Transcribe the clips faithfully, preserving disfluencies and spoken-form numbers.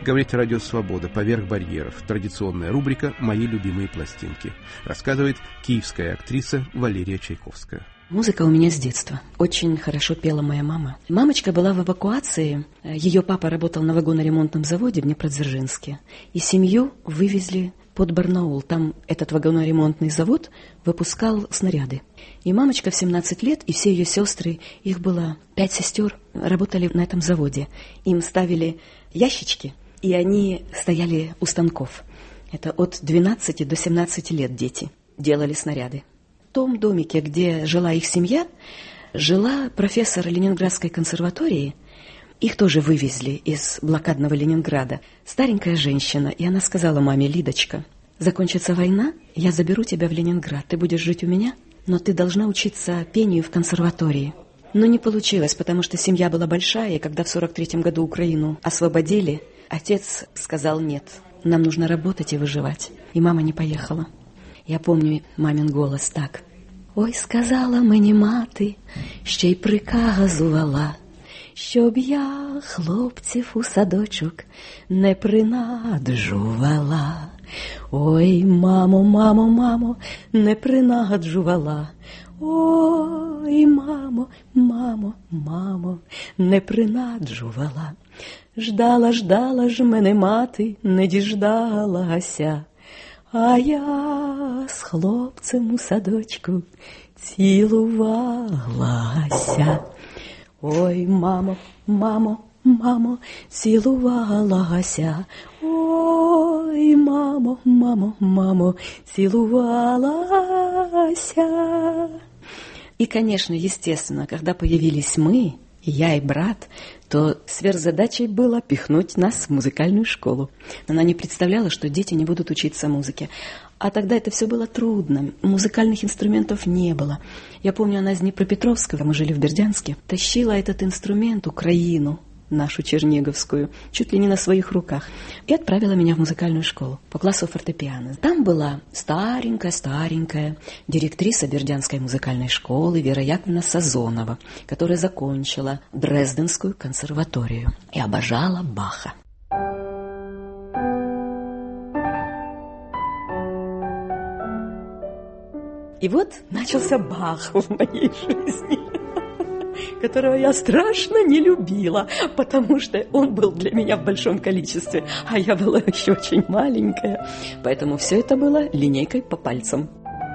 говорит Радио Свобода «Поверх барьеров». Традиционная рубрика «Мои любимые пластинки». Рассказывает киевская актриса Валерия Чайковская. Музыка у меня с детства. Очень хорошо пела моя мама. Мамочка была в эвакуации. Ее папа работал на вагоноремонтном заводе в Днепродзержинске. И семью вывезли под Барнаул. Там этот вагоноремонтный завод выпускал снаряды. И мамочка в семнадцать лет, и все ее сестры, их было пять сестер, работали на этом заводе. Им ставили ящички, и они стояли у станков. Это от двенадцати до семнадцати лет дети делали снаряды. В том домике, где жила их семья, жила профессор Ленинградской консерватории. Их тоже вывезли из блокадного Ленинграда. Старенькая женщина, и она сказала маме: «Лидочка, закончится война, я заберу тебя в Ленинград, ты будешь жить у меня, но ты должна учиться пению в консерватории». Но не получилось, потому что семья была большая, и когда в сорок третьем году Украину освободили, отец сказал: «Нет, нам нужно работать и выживать». И мама не поехала. Я помню мамин голос так: «Ой, сказала мені мати, ще й приказувала, щоб я хлопців у садочок не принаджувала. Ой, мамо, мамо, мамо, не принаджувала. Ой, мамо, мамо, мамо, не принаджувала. Ждала, ждала ж мене мати, не діждалася. А я з хлопцем у садочку цілувалася. Ой, мамо, мамо, мамо, цілувалася. Ой, мамо, мамо, мамо, цілувалася». И, конечно, естественно, когда появились мы, я и брат, то сверхзадачей было пихнуть нас в музыкальную школу. Она не представляла, что дети не будут учиться музыке. А тогда это все было трудно, музыкальных инструментов не было. Я помню, она из Днепропетровска, мы жили в Бердянске, тащила этот инструмент, Украину, нашу черниговскую, чуть ли не на своих руках, и отправила меня в музыкальную школу по классу фортепиано. Там была старенькая-старенькая директриса Бердянской музыкальной школы Вера Яковлевна Сазонова, которая закончила Дрезденскую консерваторию и обожала Баха. И вот начался Бах в моей жизни, которого я страшно не любила, потому что он был для меня в большом количестве, а я была еще очень маленькая. Поэтому все это было линейкой по пальцам.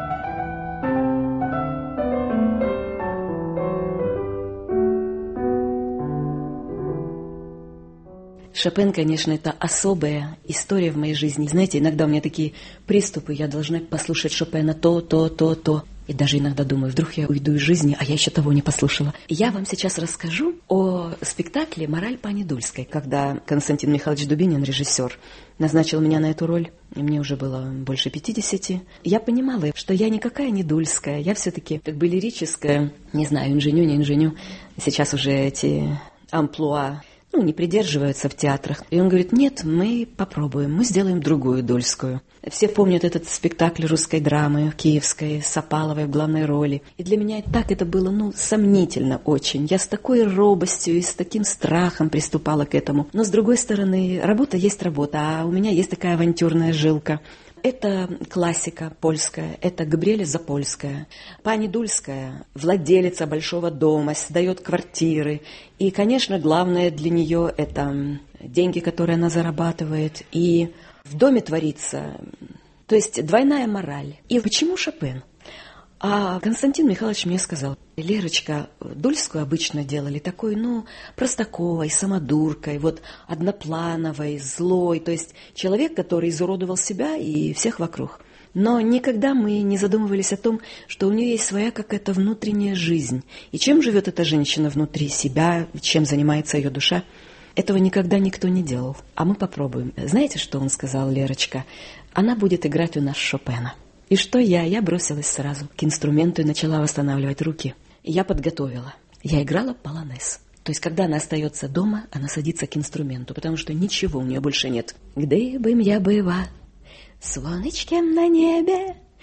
Шопен, конечно, это особая история в моей жизни. Знаете, иногда у меня такие приступы, я должна послушать Шопена то, то, то, то. И даже иногда думаю, вдруг я уйду из жизни, а я еще того не послушала. Я вам сейчас расскажу о спектакле «Мораль пани Дульской», когда Константин Михайлович Дубинин, режиссер, назначил меня на эту роль. И мне уже было больше пятидесяти. Я понимала, что я никакая не Дульская, я все-таки как бы лирическая, не знаю, инженю, не инженю. Сейчас уже эти амплуа ну, не придерживаются в театрах. И он говорит: нет, мы попробуем, мы сделаем другую Дульскую. Все помнят этот спектакль русской драмы, киевской, с Апаловой в главной роли. И для меня так это было, ну, сомнительно очень. Я с такой робостью и с таким страхом приступала к этому. Но, с другой стороны, работа есть работа, а у меня есть такая авантюрная жилка. Это классика польская, это Габриэля Запольская. Пани Дульская, владелица большого дома, сдает квартиры. И, конечно, главное для нее это деньги, которые она зарабатывает. И в доме творится, то есть двойная мораль. И почему Шопен? А Константин Михайлович мне сказал: Лерочка, Дульскую обычно делали такой, ну, простаковой, самодуркой, вот одноплановой, злой, то есть человек, который изуродовал себя и всех вокруг. Но никогда мы не задумывались о том, что у нее есть своя какая-то внутренняя жизнь. И чем живет эта женщина внутри себя, чем занимается ее душа, этого никогда никто не делал. А мы попробуем. Знаете, что он сказал, Лерочка? Она будет играть у нас Шопена. И что я? Я бросилась сразу к инструменту и начала восстанавливать руки. Я подготовила. Я играла полонез. То есть, когда она остается дома, она садится к инструменту, потому что ничего у нее больше нет. «Гдыбым я была сонечком на небе,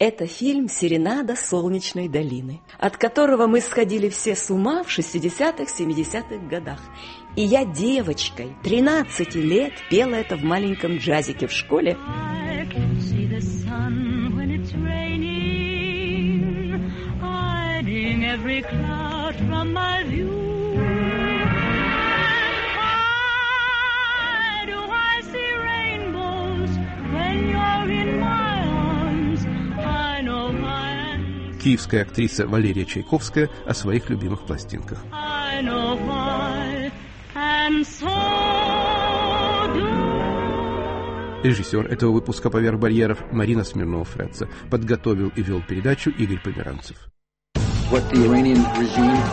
Это фильм «Серенада солнечной долины», от которого мы сходили все с ума в шестидесятых-семидесятых годах. И я девочкой, тринадцати лет, пела это в маленьком джазике в школе. Киевская актриса Валерия Чайковская о своих любимых пластинках. Режиссер этого выпуска «Поверх барьеров» Марина Смирнова-Фрэтца. Подготовил и вел передачу Игорь Померанцев.